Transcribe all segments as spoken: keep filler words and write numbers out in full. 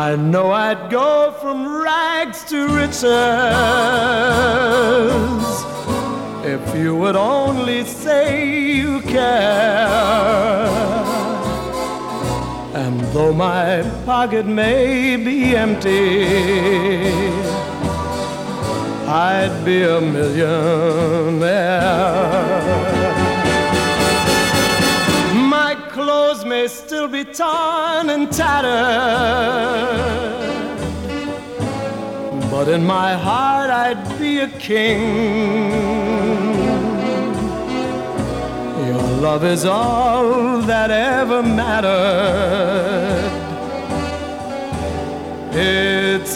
I know I'd go from rags to riches if you would only say you care. And though my pocket may be empty, I'd be a millionaire. My clothes may still be torn and tattered, but in my heart I'd be a king. Your love is all that ever mattered. It's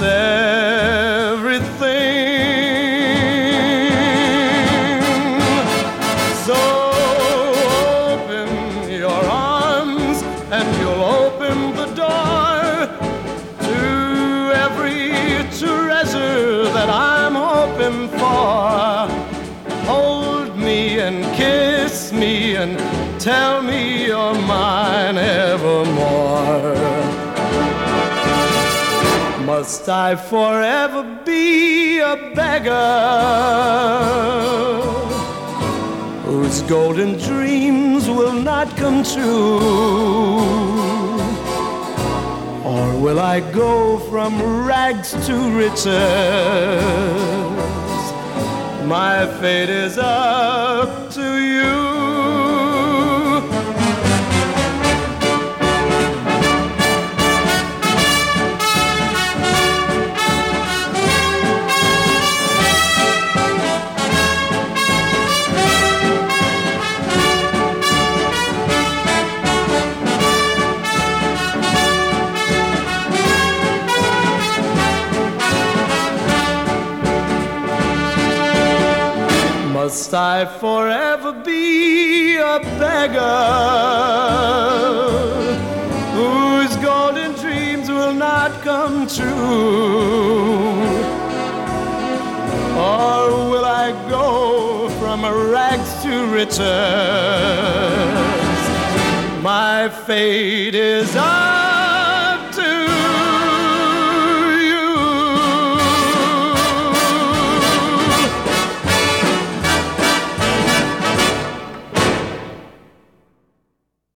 everything. So open your arms and you'll open the door to every treasure that I'm hoping for. Hold me and kiss me and tell me you're mine evermore. Must I forever be a beggar whose golden dreams will not come true? Or will I go from rags to riches? My fate is up to you. Must I forever be a beggar whose golden dreams will not come true? Or will I go from rags to riches? My fate is up